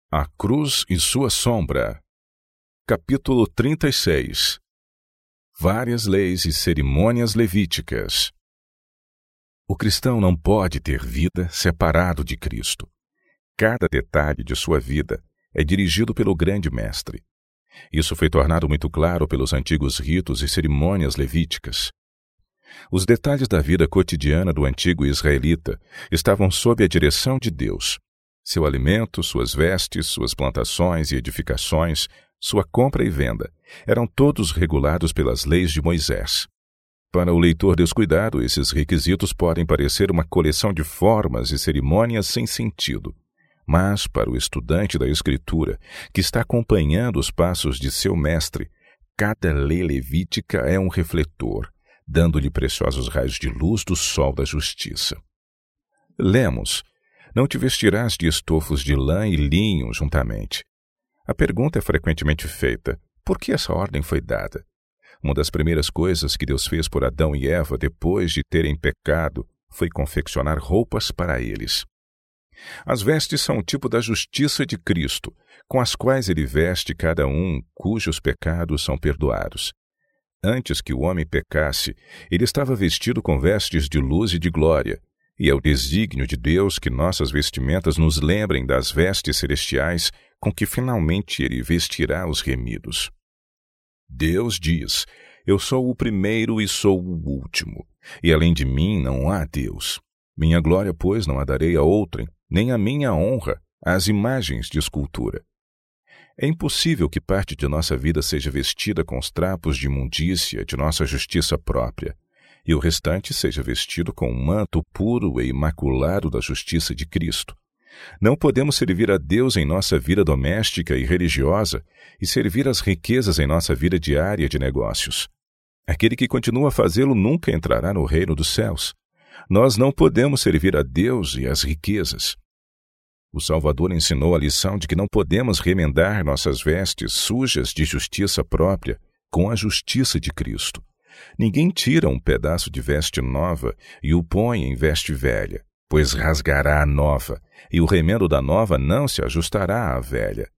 A cruz e sua sombra. Capítulo 36. Várias leis e cerimônias levíticas. O cristão não pode ter vida separado de Cristo. Cada detalhe de sua vida é dirigido pelo grande mestre. Isso foi tornado muito claro pelos antigos ritos e cerimônias levíticas. Os detalhes da vida cotidiana do antigo israelita estavam sob a direção de Deus. Seu alimento, suas vestes, suas plantações e edificações, sua compra e venda, eram todos regulados pelas leis de Moisés. Para o leitor descuidado, esses requisitos podem parecer uma coleção de formas e cerimônias sem sentido. Mas, para o estudante da Escritura, que está acompanhando os passos de seu mestre, cada lei levítica é um refletor, dando-lhe preciosos raios de luz do sol da justiça. Lemos: não te vestirás de estofos de lã e linho juntamente. A pergunta é frequentemente feita: por que essa ordem foi dada? Uma das primeiras coisas que Deus fez por Adão e Eva depois de terem pecado foi confeccionar roupas para eles. As vestes são o tipo da justiça de Cristo, com as quais ele veste cada um cujos pecados são perdoados. Antes que o homem pecasse, ele estava vestido com vestes de luz e de glória, e é o desígnio de Deus que nossas vestimentas nos lembrem das vestes celestiais com que finalmente ele vestirá os remidos. Deus diz: eu sou o primeiro e sou o último, e além de mim não há Deus. Minha glória, pois, não a darei a outrem, nem a minha honra às imagens de escultura. É impossível que parte de nossa vida seja vestida com os trapos de imundícia de nossa justiça própria, e o restante seja vestido com um manto puro e imaculado da justiça de Cristo. Não podemos servir a Deus em nossa vida doméstica e religiosa e servir as riquezas em nossa vida diária de negócios. Aquele que continua a fazê-lo nunca entrará no reino dos céus. Nós não podemos servir a Deus e as riquezas. O Salvador ensinou a lição de que não podemos remendar nossas vestes sujas de justiça própria com a justiça de Cristo. Ninguém tira um pedaço de veste nova e o põe em veste velha, pois rasgará a nova, e o remendo da nova não se ajustará à velha.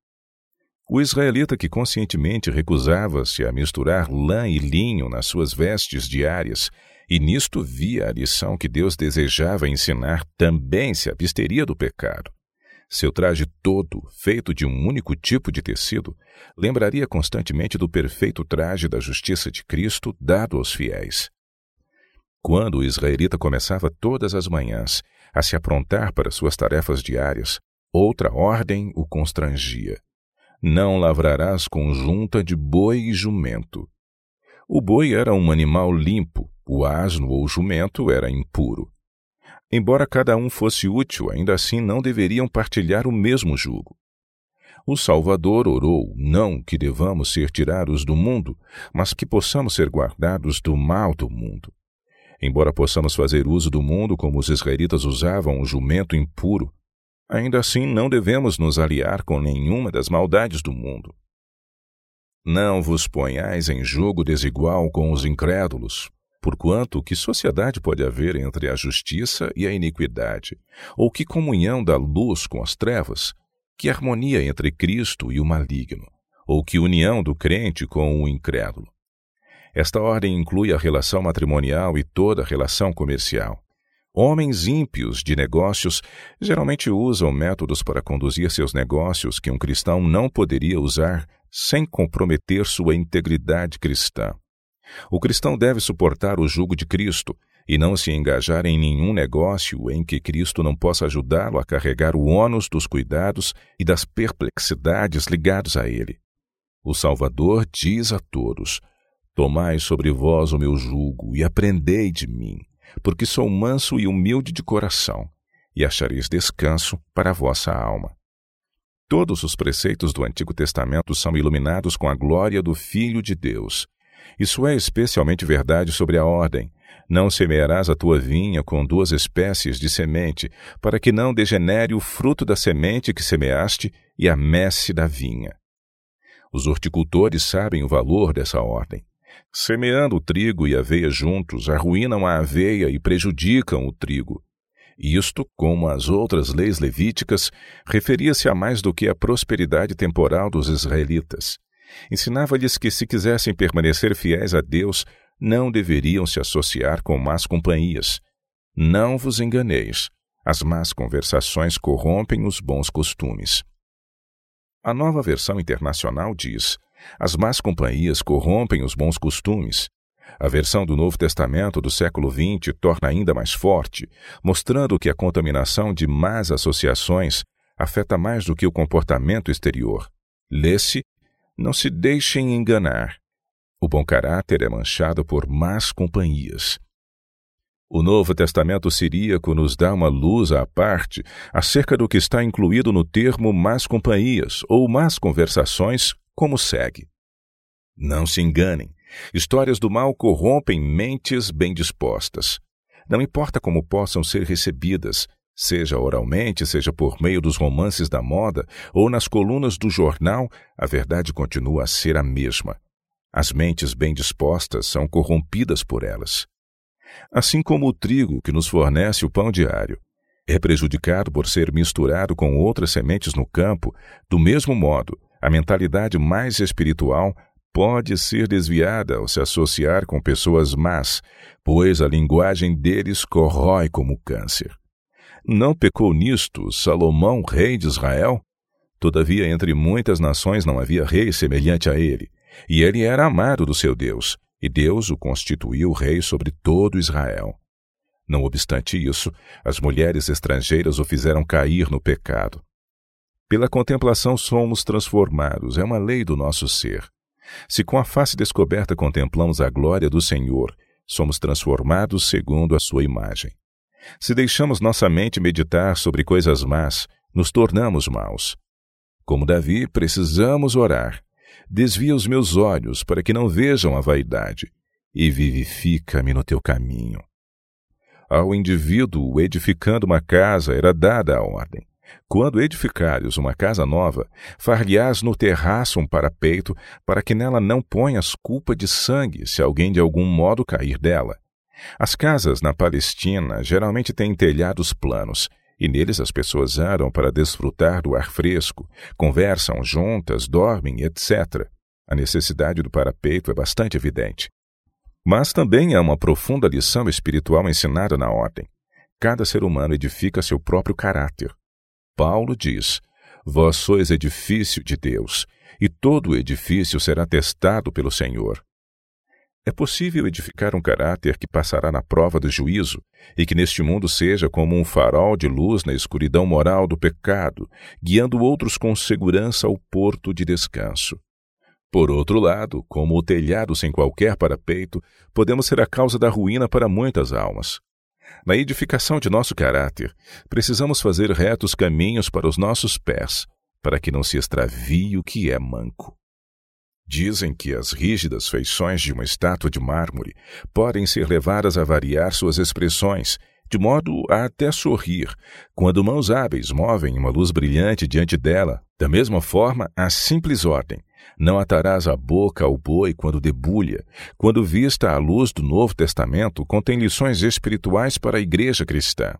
O israelita que conscientemente recusava-se a misturar lã e linho nas suas vestes diárias, e nisto via a lição que Deus desejava ensinar, também se absteria do pecado. Seu traje todo, feito de um único tipo de tecido, lembraria constantemente do perfeito traje da justiça de Cristo dado aos fiéis. Quando o israelita começava todas as manhãs a se aprontar para suas tarefas diárias, outra ordem o constrangia: não lavrarás conjunta de boi e jumento. O boi era um animal limpo, o asno ou jumento era impuro. Embora cada um fosse útil, ainda assim não deveriam partilhar o mesmo jugo. O Salvador orou não que devamos ser tirados do mundo, mas que possamos ser guardados do mal do mundo. Embora possamos fazer uso do mundo como os israelitas usavam o jumento impuro, ainda assim não devemos nos aliar com nenhuma das maldades do mundo. Não vos ponhais em jogo desigual com os incrédulos, porquanto que sociedade pode haver entre a justiça e a iniquidade? Ou que comunhão da luz com as trevas? Que harmonia entre Cristo e o maligno? Ou que união do crente com o incrédulo? Esta ordem inclui a relação matrimonial e toda a relação comercial. Homens ímpios de negócios geralmente usam métodos para conduzir seus negócios que um cristão não poderia usar sem comprometer sua integridade cristã. O cristão deve suportar o jugo de Cristo e não se engajar em nenhum negócio em que Cristo não possa ajudá-lo a carregar o ônus dos cuidados e das perplexidades ligados a ele. O Salvador diz a todos: tomai sobre vós o meu jugo e aprendei de mim, porque sou manso e humilde de coração, e achareis descanso para a vossa alma. Todos os preceitos do Antigo Testamento são iluminados com a glória do Filho de Deus. Isso é especialmente verdade sobre a ordem: não semearás a tua vinha com 2 espécies de semente, para que não degenere o fruto da semente que semeaste e a messe da vinha. Os horticultores sabem o valor dessa ordem. Semeando o trigo e a aveia juntos, arruinam a aveia e prejudicam o trigo. Isto, como as outras leis levíticas, referia-se a mais do que a prosperidade temporal dos israelitas. Ensinava-lhes que, se quisessem permanecer fiéis a Deus, não deveriam se associar com más companhias. Não vos enganeis. As más conversações corrompem os bons costumes. A Nova Versão Internacional diz: as más companhias corrompem os bons costumes. A versão do Novo Testamento do século XX torna ainda mais forte, mostrando que a contaminação de más associações afeta mais do que o comportamento exterior. Lê-se: não se deixem enganar. O bom caráter é manchado por más companhias. O Novo Testamento siríaco nos dá uma luz à parte acerca do que está incluído no termo más companhias ou más conversações, como segue. Não se enganem. Histórias do mal corrompem mentes bem dispostas. Não importa como possam ser recebidas, seja oralmente, seja por meio dos romances da moda ou nas colunas do jornal, a verdade continua a ser a mesma. As mentes bem dispostas são corrompidas por elas. Assim como o trigo que nos fornece o pão diário é prejudicado por ser misturado com outras sementes no campo, do mesmo modo, a mentalidade mais espiritual pode ser desviada ao se associar com pessoas más, pois a linguagem deles corrói como câncer. Não pecou nisto Salomão, rei de Israel? Todavia, entre muitas nações não havia rei semelhante a ele, e ele era amado do seu Deus, e Deus o constituiu rei sobre todo Israel. Não obstante isso, as mulheres estrangeiras o fizeram cair no pecado. Pela contemplação somos transformados, é uma lei do nosso ser. Se com a face descoberta contemplamos a glória do Senhor, somos transformados segundo a sua imagem. Se deixamos nossa mente meditar sobre coisas más, nos tornamos maus. Como Davi, precisamos orar. Desvia os meus olhos para que não vejam a vaidade, e vivifica-me no teu caminho. Ao indivíduo edificando uma casa era dada a ordem: quando edificares uma casa nova, far-lhe-ás no terraço um parapeito, para que nela não ponhas culpa de sangue, se alguém de algum modo cair dela. As casas na Palestina geralmente têm telhados planos, e neles as pessoas aram para desfrutar do ar fresco, conversam juntas, dormem, etc. A necessidade do parapeito é bastante evidente. Mas também há uma profunda lição espiritual ensinada na ordem. Cada ser humano edifica seu próprio caráter. Paulo diz: vós sois edifício de Deus, e todo edifício será testado pelo Senhor. É possível edificar um caráter que passará na prova do juízo e que neste mundo seja como um farol de luz na escuridão moral do pecado, guiando outros com segurança ao porto de descanso. Por outro lado, como o telhado sem qualquer parapeito, podemos ser a causa da ruína para muitas almas. Na edificação de nosso caráter, precisamos fazer retos caminhos para os nossos pés, para que não se extravie o que é manco. Dizem que as rígidas feições de uma estátua de mármore podem ser levadas a variar suas expressões, de modo a até sorrir, quando mãos hábeis movem uma luz brilhante diante dela. Da mesma forma, a simples ordem: não atarás a boca ao boi quando debulha, quando vista à luz do Novo Testamento, contém lições espirituais para a igreja cristã.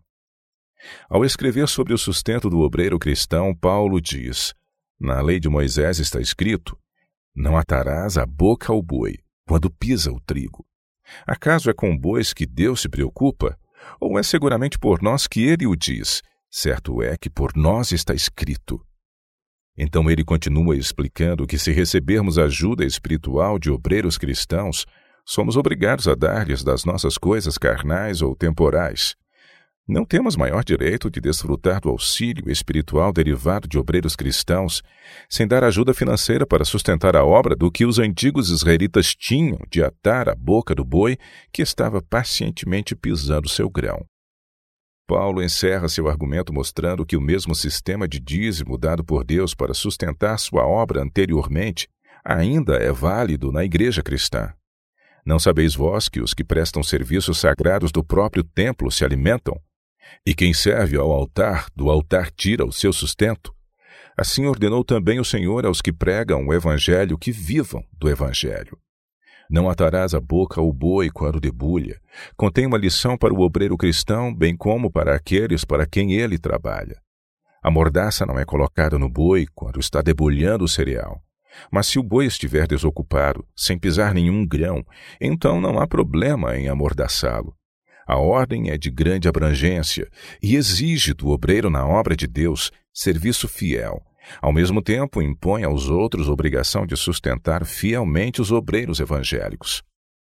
Ao escrever sobre o sustento do obreiro cristão, Paulo diz: na lei de Moisés está escrito: não atarás a boca ao boi quando pisa o trigo. Acaso é com bois que Deus se preocupa? Ou é seguramente por nós que ele o diz? Certo é que por nós está escrito. Então ele continua explicando que, se recebermos ajuda espiritual de obreiros cristãos, somos obrigados a dar-lhes das nossas coisas carnais ou temporais. Não temos maior direito de desfrutar do auxílio espiritual derivado de obreiros cristãos sem dar ajuda financeira para sustentar a obra do que os antigos israelitas tinham de atar a boca do boi que estava pacientemente pisando seu grão. Paulo encerra seu argumento mostrando que o mesmo sistema de dízimo dado por Deus para sustentar sua obra anteriormente ainda é válido na igreja cristã. Não sabeis vós que os que prestam serviços sagrados do próprio templo se alimentam? E quem serve ao altar, do altar tira o seu sustento? Assim ordenou também o Senhor aos que pregam o Evangelho que vivam do Evangelho. Não atarás a boca ao boi quando debulha. Contém uma lição para o obreiro cristão, bem como para aqueles para quem ele trabalha. A mordaça não é colocada no boi quando está debulhando o cereal. Mas se o boi estiver desocupado, sem pisar nenhum grão, então não há problema em amordaçá-lo. A ordem é de grande abrangência e exige do obreiro na obra de Deus serviço fiel. Ao mesmo tempo, impõe aos outros a obrigação de sustentar fielmente os obreiros evangélicos.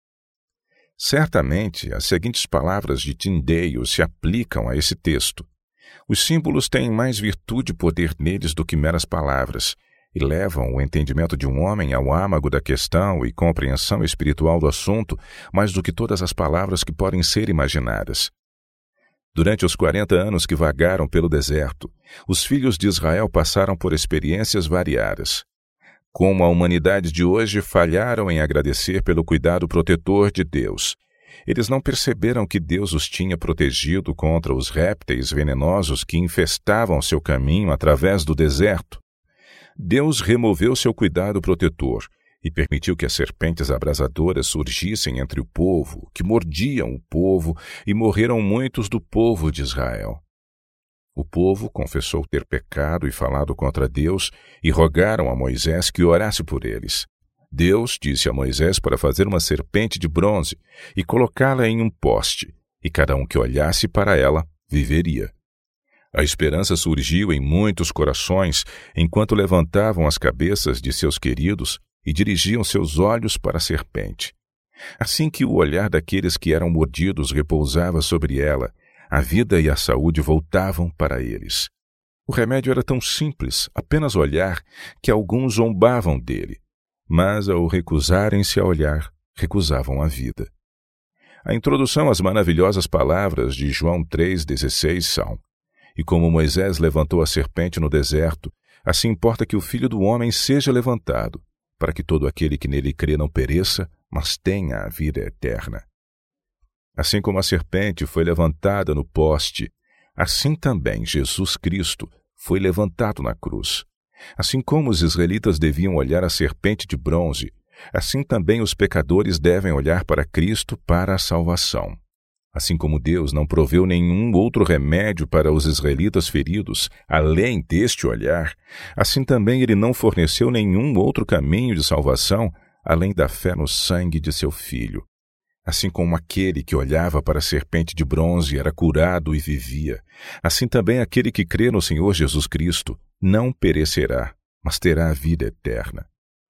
Certamente, as seguintes palavras de Tyndale se aplicam a esse texto. Os símbolos têm mais virtude e poder neles do que meras palavras, e levam o entendimento de um homem ao âmago da questão e compreensão espiritual do assunto mais do que todas as palavras que podem ser imaginadas. Durante os 40 anos que vagaram pelo deserto, os filhos de Israel passaram por experiências variadas. Como a humanidade de hoje falharam em agradecer pelo cuidado protetor de Deus. Eles não perceberam que Deus os tinha protegido contra os répteis venenosos que infestavam seu caminho através do deserto. Deus removeu seu cuidado protetor e permitiu que as serpentes abrasadoras surgissem entre o povo, que mordiam o povo, e morreram muitos do povo de Israel. O povo confessou ter pecado e falado contra Deus, e rogaram a Moisés que orasse por eles. Deus disse a Moisés para fazer uma serpente de bronze e colocá-la em um poste, e cada um que olhasse para ela viveria. A esperança surgiu em muitos corações enquanto levantavam as cabeças de seus queridos e dirigiam seus olhos para a serpente. Assim que o olhar daqueles que eram mordidos repousava sobre ela, a vida e a saúde voltavam para eles. O remédio era tão simples, apenas olhar, que alguns zombavam dele, mas ao recusarem-se a olhar, recusavam a vida. A introdução às maravilhosas palavras de João 3,16 são: E como Moisés levantou a serpente no deserto, assim importa que o Filho do Homem seja levantado, para que todo aquele que nele crê não pereça, mas tenha a vida eterna. Assim como a serpente foi levantada no poste, assim também Jesus Cristo foi levantado na cruz. Assim como os israelitas deviam olhar a serpente de bronze, assim também os pecadores devem olhar para Cristo para a salvação. Assim como Deus não proveu nenhum outro remédio para os israelitas feridos, além deste olhar, assim também ele não forneceu nenhum outro caminho de salvação, além da fé no sangue de seu Filho. Assim como aquele que olhava para a serpente de bronze era curado e vivia, assim também aquele que crê no Senhor Jesus Cristo não perecerá, mas terá a vida eterna.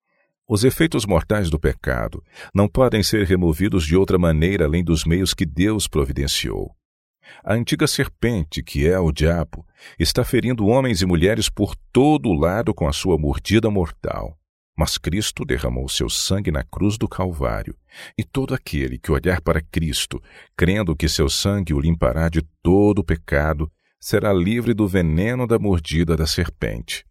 Os efeitos mortais do pecado não podem ser removidos de outra maneira além dos meios que Deus providenciou. A antiga serpente, que é o diabo, está ferindo homens e mulheres por todo o lado com a sua mordida mortal. Mas Cristo derramou seu sangue na cruz do Calvário, e todo aquele que olhar para Cristo, crendo que seu sangue o limpará de todo o pecado, será livre do veneno da mordida da serpente.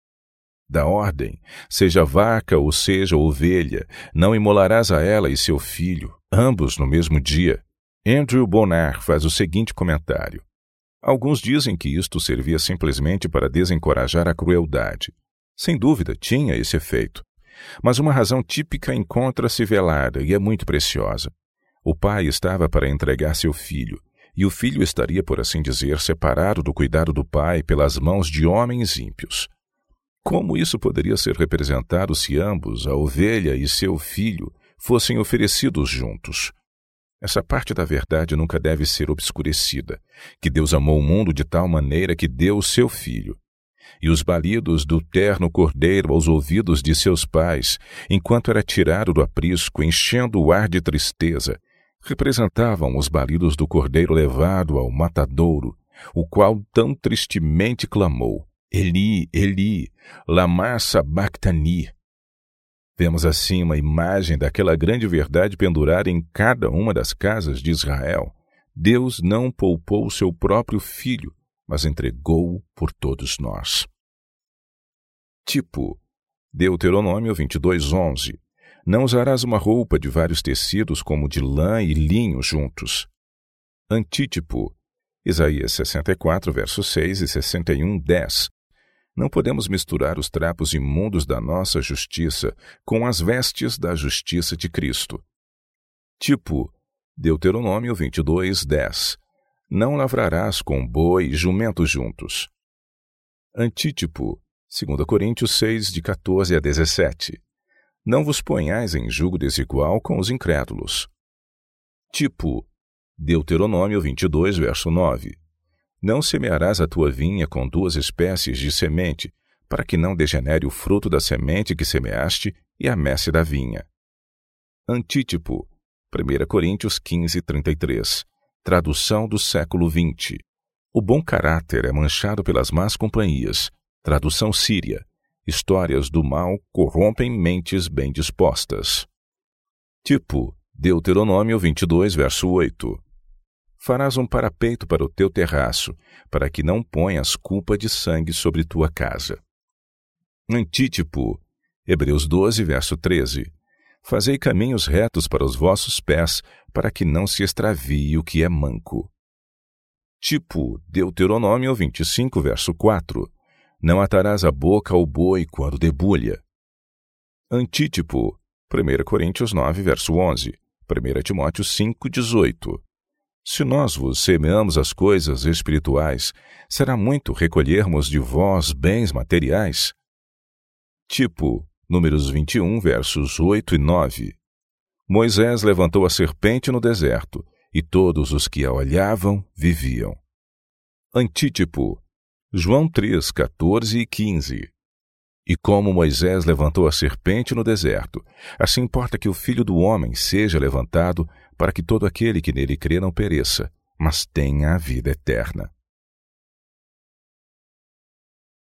Da ordem, seja vaca ou seja ovelha, não imolarás a ela e seu filho, ambos no mesmo dia. Andrew Bonar faz o seguinte comentário. Alguns dizem que isto servia simplesmente para desencorajar a crueldade. Sem dúvida, tinha esse efeito. Mas uma razão típica encontra-se velada e é muito preciosa. O pai estava para entregar seu filho, e o filho estaria, por assim dizer, separado do cuidado do pai pelas mãos de homens ímpios. Como isso poderia ser representado se ambos, a ovelha e seu filho, fossem oferecidos juntos? Essa parte da verdade nunca deve ser obscurecida, que Deus amou o mundo de tal maneira que deu o seu filho. E os balidos do terno cordeiro aos ouvidos de seus pais, enquanto era tirado do aprisco, enchendo o ar de tristeza, representavam os balidos do cordeiro levado ao matadouro, o qual tão tristemente clamou: Eli, Eli, lama sabachthani. Vemos assim uma imagem daquela grande verdade pendurada em cada uma das casas de Israel. Deus não poupou seu próprio filho, mas entregou-o por todos nós. Tipo, Deuteronômio 22:11. Não usarás uma roupa de vários tecidos como de lã e linho juntos. Antítipo, Isaías 64, versos 6 e 61:10. Não podemos misturar os trapos imundos da nossa justiça com as vestes da justiça de Cristo. Tipo, Deuteronômio 22:10. Não lavrarás com boi e jumento juntos. Antítipo, 2 Coríntios 6, de 14 a 17. Não vos ponhais em julgo desigual com os incrédulos. Tipo, Deuteronômio 22, verso 9. Não semearás a tua vinha com 2 espécies de semente, para que não degenere o fruto da semente que semeaste e a messe da vinha. Antítipo, 1 Coríntios 15, 33. Tradução do século XX. O bom caráter é manchado pelas más companhias. Tradução síria. Histórias do mal corrompem mentes bem dispostas. Tipo, Deuteronômio 22, verso 8. Farás um parapeito para o teu terraço, para que não ponhas culpa de sangue sobre tua casa. Antítipo, Hebreus 12, verso 13. Fazei caminhos retos para os vossos pés, para que não se extravie o que é manco. Tipo, Deuteronômio 25, verso 4. Não atarás a boca ao boi quando debulha. Antítipo, 1 Coríntios 9, verso 11. 1 Timóteo 5, 18. Se nós vos semeamos as coisas espirituais, será muito recolhermos de vós bens materiais? Tipo, Números 21, versos 8 e 9. Moisés levantou a serpente no deserto, e todos os que a olhavam viviam. Antítipo, João 3, 14 e 15. E como Moisés levantou a serpente no deserto, assim importa que o Filho do Homem seja levantado, para que todo aquele que nele crê não pereça, mas tenha a vida eterna.